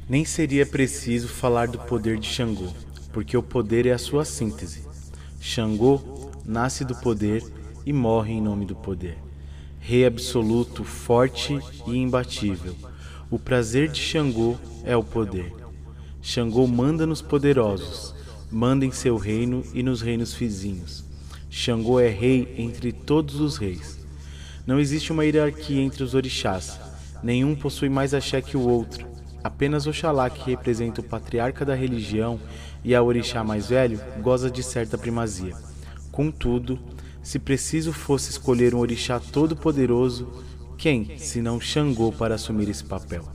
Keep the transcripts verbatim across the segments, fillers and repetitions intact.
Nem seria preciso falar do poder de Xangô, porque o poder é a sua síntese. Xangô nasce do poder e morre em nome do poder. Rei absoluto, forte e imbatível. O prazer de Xangô é o poder. Xangô manda nos poderosos, manda em seu reino e nos reinos vizinhos. Xangô é rei entre todos os reis. Não existe uma hierarquia entre os orixás. Nenhum possui mais axé que o outro. Apenas Oxalá, que representa o patriarca da religião e a orixá mais velho, goza de certa primazia. Contudo, se preciso fosse escolher um orixá todo-poderoso, quem, senão Xangô, para assumir esse papel?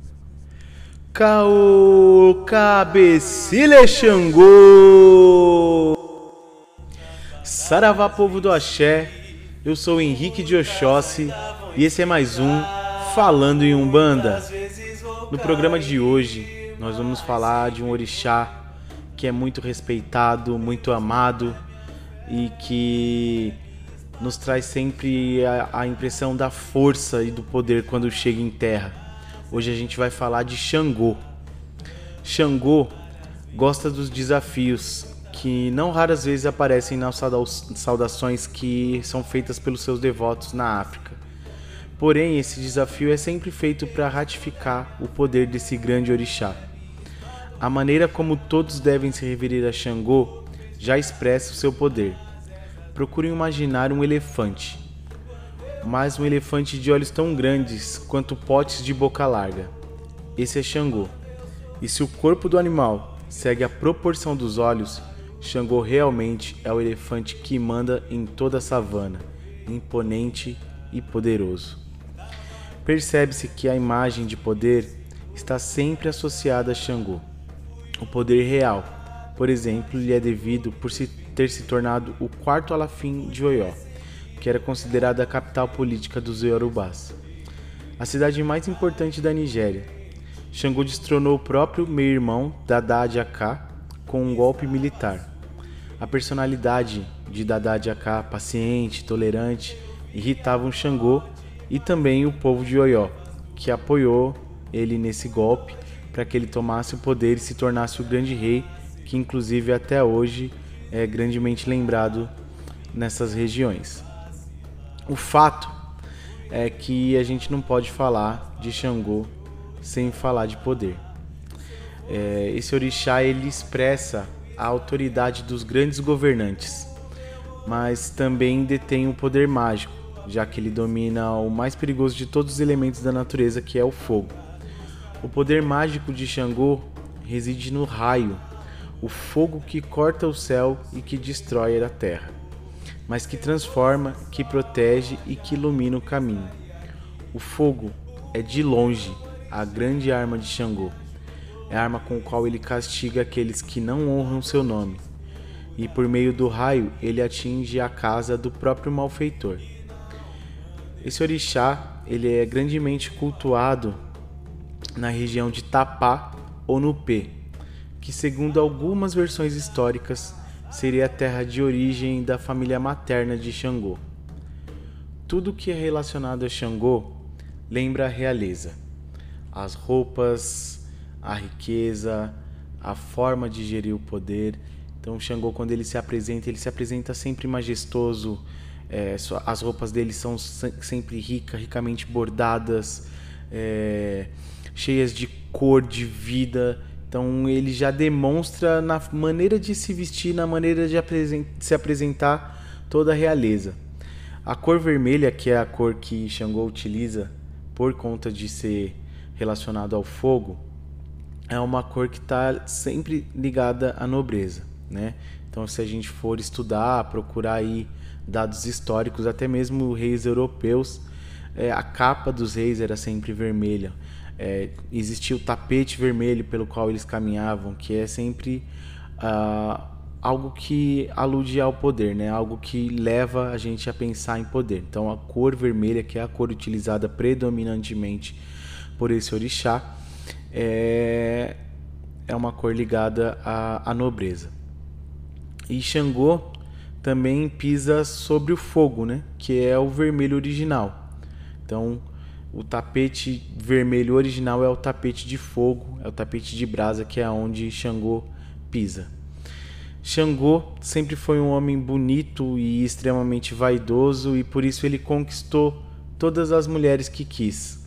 Caô Cabecilha Xangô! Saravá, povo do axé, eu sou o Henrique de Oxóssi e esse é mais um Falando em Umbanda. No programa de hoje, nós vamos falar de um orixá que é muito respeitado, muito amado e que nos traz sempre a, a impressão da força e do poder quando chega em terra. Hoje a gente vai falar de Xangô. Xangô gosta dos desafios que não raras vezes aparecem nas saudações que são feitas pelos seus devotos na África. Porém, esse desafio é sempre feito para ratificar o poder desse grande orixá. A maneira como todos devem se referir a Xangô já expressa o seu poder. Procurem imaginar um elefante, mas um elefante de olhos tão grandes quanto potes de boca larga. Esse é Xangô. E se o corpo do animal segue a proporção dos olhos, Xangô realmente é o elefante que manda em toda a savana, imponente e poderoso. Percebe-se que a imagem de poder está sempre associada a Xangô. O poder real, por exemplo, lhe é devido por se ter se tornado o quarto alafim de Oió, que era considerada a capital política dos Iorubás, a cidade mais importante da Nigéria. Xangô destronou o próprio meio-irmão, Dada Ajaka, com um golpe militar. A personalidade de Dada Ajaka, paciente, tolerante, irritavam Xangô e também o povo de Oió, que apoiou ele nesse golpe para que ele tomasse o poder e se tornasse o grande rei, que inclusive até hoje é grandemente lembrado nessas regiões. O fato é que a gente não pode falar de Xangô sem falar de poder. É, esse orixá ele expressa a autoridade dos grandes governantes, mas também detém um poder mágico, já que ele domina o mais perigoso de todos os elementos da natureza, que é o fogo. O poder mágico de Xangô reside no raio, o fogo que corta o céu e que destrói a terra, mas que transforma, que protege e que ilumina o caminho. O fogo é de longe a grande arma de Xangô. É a arma com a qual ele castiga aqueles que não honram seu nome. E por meio do raio ele atinge a casa do próprio malfeitor. Esse orixá ele é grandemente cultuado na região de Tapá ou Nupê, que segundo algumas versões históricas seria a terra de origem da família materna de Xangô. Tudo que é relacionado a Xangô lembra a realeza. As roupas, a riqueza, a forma de gerir o poder. Então Xangô, quando ele se apresenta, ele se apresenta sempre majestoso. É, as roupas dele são sempre ricas, ricamente bordadas, é, cheias de cor, de vida. Então ele já demonstra na maneira de se vestir, na maneira de se apresentar toda a realeza. A cor vermelha, que é a cor que Xangô utiliza por conta de ser relacionado ao fogo, é uma cor que está sempre ligada à nobreza, né? Então, se a gente for estudar, procurar aí dados históricos, até mesmo reis europeus, é, a capa dos reis era sempre vermelha. É, existia o tapete vermelho pelo qual eles caminhavam, que é sempre uh, algo que alude ao poder, né? Algo que leva a gente a pensar em poder. Então, a cor vermelha, que é a cor utilizada predominantemente por esse orixá, é, é uma cor ligada à, à nobreza. E Xangô também pisa sobre o fogo, né? Que é o vermelho original. Então, O tapete vermelho original é o tapete de fogo, é o tapete de brasa, que é onde Xangô pisa. Xangô sempre foi um homem bonito e extremamente vaidoso, e por isso ele conquistou todas as mulheres que quis.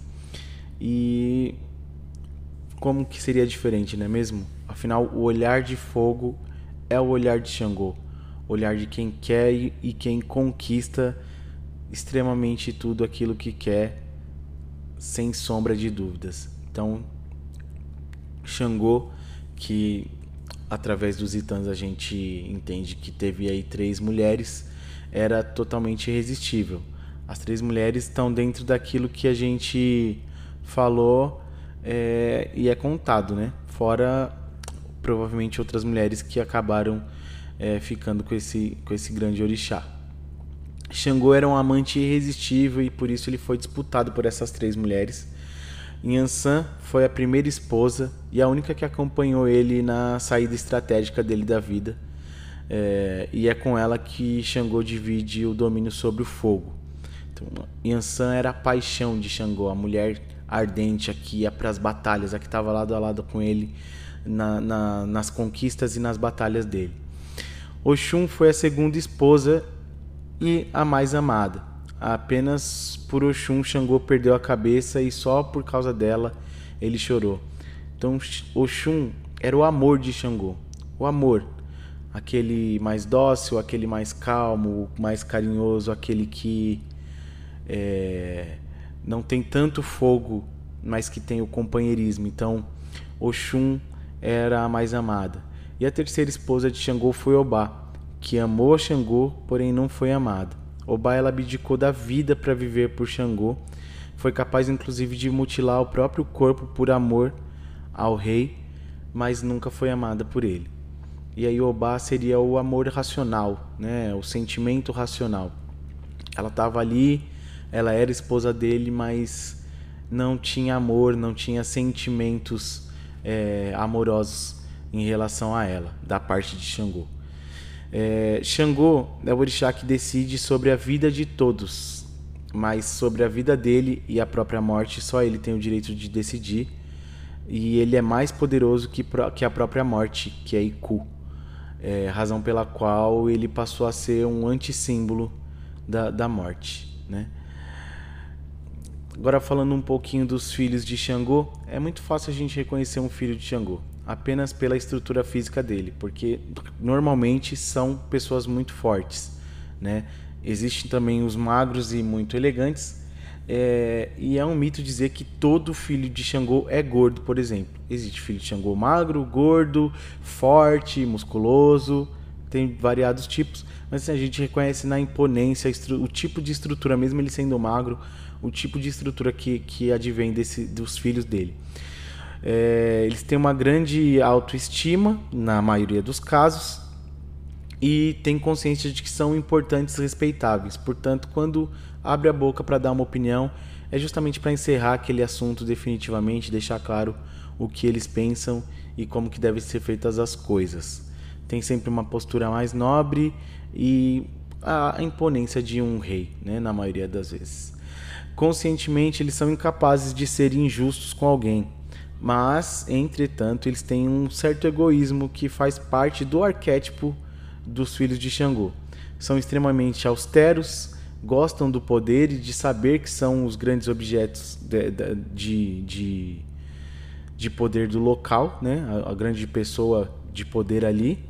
E como que seria diferente, não é mesmo? Afinal, o olhar de fogo é o olhar de Xangô, o olhar de quem quer e quem conquista extremamente tudo aquilo que quer, sem sombra de dúvidas. Então, Xangô, que através dos Itãs a gente entende que teve aí três mulheres, era totalmente irresistível. As três mulheres estão dentro daquilo que a gente falou é, e é contado, né? Fora provavelmente outras mulheres que acabaram é, ficando com esse, com esse grande orixá. Xangô era um amante irresistível e por isso ele foi disputado por essas três mulheres. Nhansan foi a primeira esposa e a única que acompanhou ele na saída estratégica dele da vida. É, e é com ela que Xangô divide o domínio sobre o fogo. Então, Nhansan era a paixão de Xangô, a mulher ardente, a que ia para as batalhas, a que estava lado a lado com ele na, na, nas conquistas e nas batalhas dele. Oxum foi a segunda esposa e a mais amada. Apenas por Oxum, Xangô perdeu a cabeça e só por causa dela ele chorou. Então Oxum era o amor de Xangô. O amor. Aquele mais dócil, aquele mais calmo, mais carinhoso, aquele que é, não tem tanto fogo, mas que tem o companheirismo. Então Oxum era a mais amada. E a terceira esposa de Xangô foi Obá, que amou a Xangô, porém não foi amada. Obá, ela abdicou da vida para viver por Xangô. Foi capaz, inclusive, de mutilar o próprio corpo por amor ao rei, mas nunca foi amada por ele. E aí Obá seria o amor racional, né? O sentimento racional. Ela estava ali, ela era esposa dele, mas não tinha amor, não tinha sentimentos é, amorosos em relação a ela, da parte de Xangô. É, Xangô é o orixá que decide sobre a vida de todos, mas sobre a vida dele e a própria morte só ele tem o direito de decidir, e ele é mais poderoso que, que a própria morte, que é Iku, é, razão pela qual ele passou a ser um antissímbolo da, da morte, né? Agora falando um pouquinho dos filhos de Xangô, é muito fácil a gente reconhecer um filho de Xangô apenas pela estrutura física dele, porque normalmente são pessoas muito fortes, né? Existem também os magros e muito elegantes, é, e é um mito dizer que todo filho de Xangô é gordo, por exemplo. Existe filho de Xangô magro, gordo, forte, musculoso, tem variados tipos, mas assim, a gente reconhece na imponência o tipo de estrutura, mesmo ele sendo magro, o tipo de estrutura que, que advém desse, dos filhos dele. É, eles têm uma grande autoestima, na maioria dos casos, e têm consciência de que são importantes e respeitáveis. Portanto, quando abre a boca para dar uma opinião, é justamente para encerrar aquele assunto definitivamente, deixar claro o que eles pensam e como que devem ser feitas as coisas. Tem sempre uma postura mais nobre e a imponência de um rei, né, na maioria das vezes. Conscientemente, eles são incapazes de ser injustos com alguém. Mas, entretanto, eles têm um certo egoísmo que faz parte do arquétipo dos filhos de Xangô. São extremamente austeros, gostam do poder e de saber que são os grandes objetos de, de, de, de poder do local, né? a, a grande pessoa de poder ali,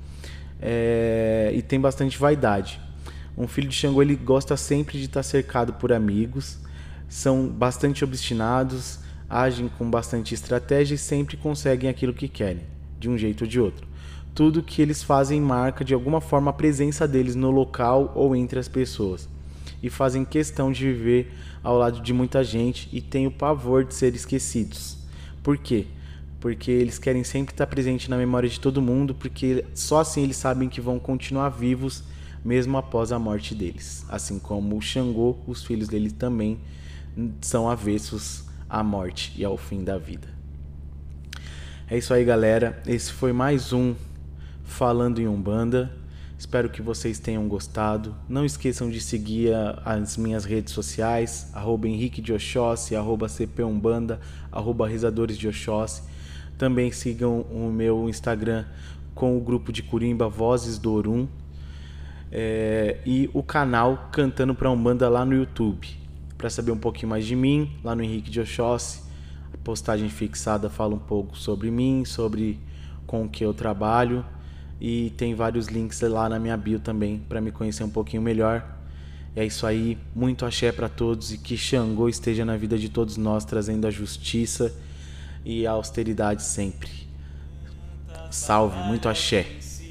é, e tem bastante vaidade. Um filho de Xangô ele gosta sempre de estar cercado por amigos, são bastante obstinados, agem com bastante estratégia e sempre conseguem aquilo que querem, de um jeito ou de outro. Tudo que eles fazem marca de alguma forma a presença deles no local ou entre as pessoas. E fazem questão de viver ao lado de muita gente e têm o pavor de ser esquecidos. Por quê? Porque eles querem sempre estar presente na memória de todo mundo, porque só assim eles sabem que vão continuar vivos mesmo após a morte deles. Assim como o Xangô, os filhos dele também são avessos à morte e ao fim da vida. É isso aí, galera. Esse foi mais um Falando em Umbanda. Espero que vocês tenham gostado. Não esqueçam de seguir as minhas redes sociais, arroba Henrique de Oxóssi, arroba C P Umbanda, arroba Rezadores de Oxóssi. Também sigam o meu Instagram com o grupo de Curimba Vozes do Orum, é, e o canal Cantando pra Umbanda lá no YouTube. Para saber um pouquinho mais de mim, lá no Henrique de Oxóssi, a postagem fixada fala um pouco sobre mim, sobre com o que eu trabalho, e tem vários links lá na minha bio também para me conhecer um pouquinho melhor. É isso aí, muito axé para todos e que Xangô esteja na vida de todos nós, trazendo a justiça e a austeridade sempre. Salve, muito axé.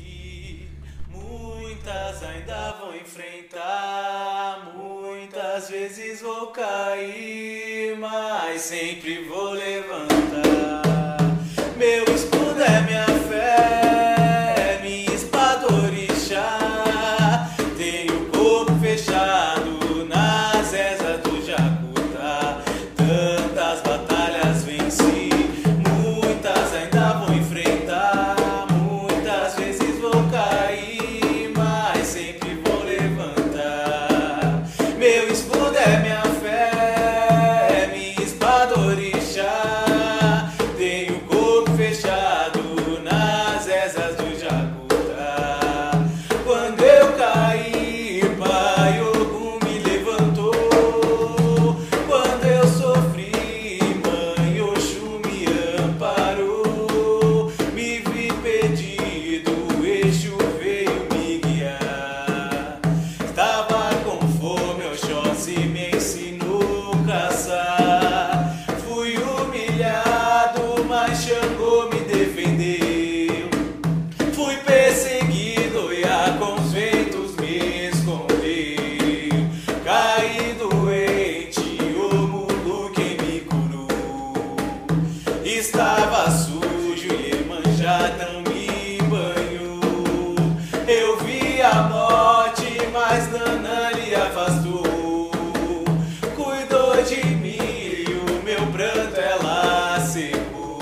Muitas ainda vão enfrentar, muitas vezes vou cair, mas sempre vou levantar. Meu escudo é minha fé, minha espada orixá. Tenho o corpo fechado nas rezas do Jacutá. Tantas batalhas venci, muitas ainda vou enfrentar. Muitas vezes vou cair, mas sempre vou levantar. Meu escudo é minha fé, minha espada orixá. Tenho o corpo fechado nas rezas do Jacutá. Quando eu caí, Pai Ogum me levantou. Quando eu sofri, Mãe Oxum me amparou. Me vi perdido, Exu veio me guiar. Estava com fome, Oxóssi me ensinou a caçar. Fui humilhado, mas Xangô me defendeu. Fui perseguido e a com os ventos me escondeu. Caí doente, o mulo quem me curou. Estava sujo e Iemanjá não me banhou. Eu vi a morte, mas Nanã lhe afastou. Cuidou de mim e o meu pranto ela secou.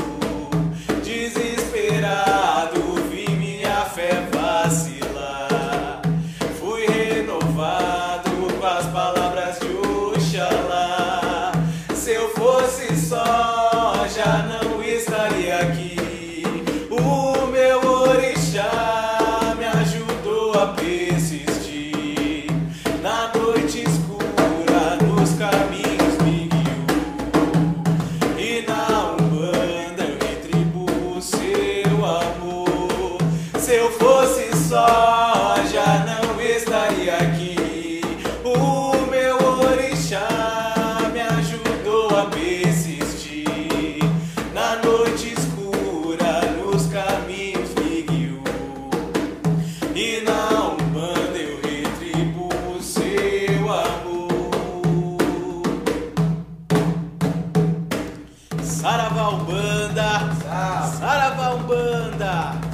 Desesperado vi minha fé vacilar. Fui renovado com as palavras de Oxalá. Se eu fosse só, já não estaria aqui. O meu orixá me ajudou a persistir. Na noite escura, nos caminhos me guiou. E na Umbanda eu retribuo seu amor. Se eu fosse só, já não estaria aqui. O meu orixá me ajudou a persistir. Na noite escura, nos caminhos me guiou. E na Umbanda eu retribuo seu amor. Saravá Umbanda, Saravá Umbanda.